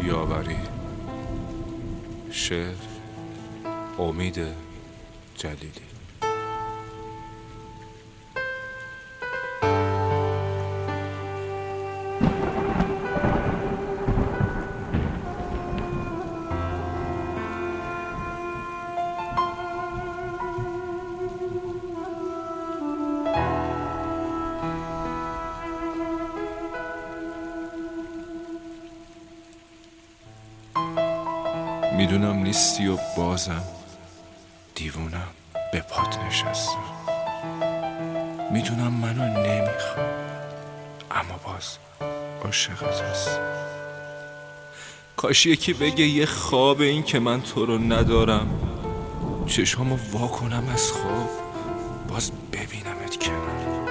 یاوری. شعر امید جلیلی. میدونم نیستی و بازم دیوونم به پات نشستم. میدونم منو نمیخوام اما باز عاشقت هستم. کاش یکی بگه یه خواب این که من تو رو ندارم، چشامو وا کنم از خواب باز ببینمت کنار.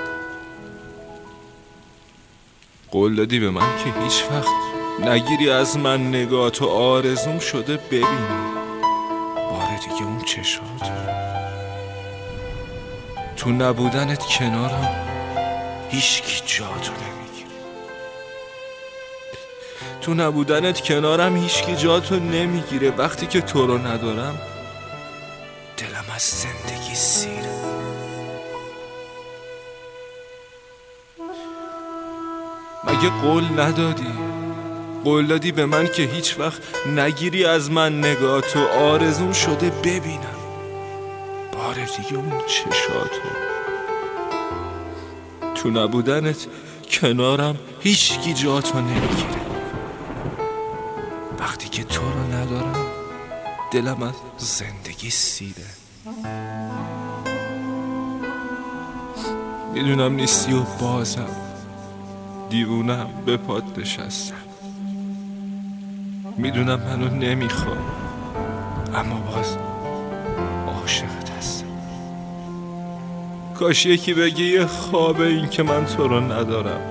قول دادی به من که هیچ وقت نگیری از من نگاهتو، آرزوم شده ببینم باره دیگه اون چشاتو. تو نبودنت کنارم هیچکی جاتو نمیگیره. تو نبودنت کنارم هیچکی جاتو نمیگیره. وقتی که تو رو ندارم دلم از زندگی سیره. مگه قول ندادی؟ قول دادی به من که هیچ وقت نگیری از من نگاهتو، آرزوم شده ببینم باره دیگه اون چشاتو. تو نبودنت کنارم هیچکی جاتو نمیگیره. وقتی که تو رو ندارم دلم از زندگی سیره. میدونم نیستی و بازم دیوونم به پات نشستم. میدونم منو نمیخوام اما باز عاشقت هستم. کاش یکی بگه یه خوابه این که من تو رو ندارم،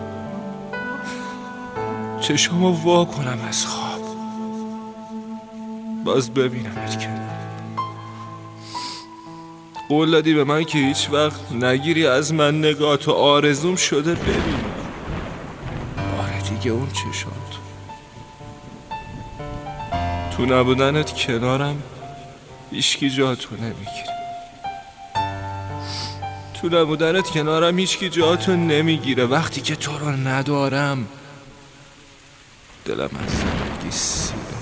چشمو وا کنم از خواب باز ببینمت کنار. قول دادی به من که هیچ وقت نگیری از من نگاهتو، آرزوم شده ببینم باره دیگه اون چشاتو. تو نبودنت کنارم هیچکی جاتو نمیگیره. تو نبودنت کنارم هیچکی جاتو نمیگیره. وقتی که تو رو ندارم دلم از زندگی سیره.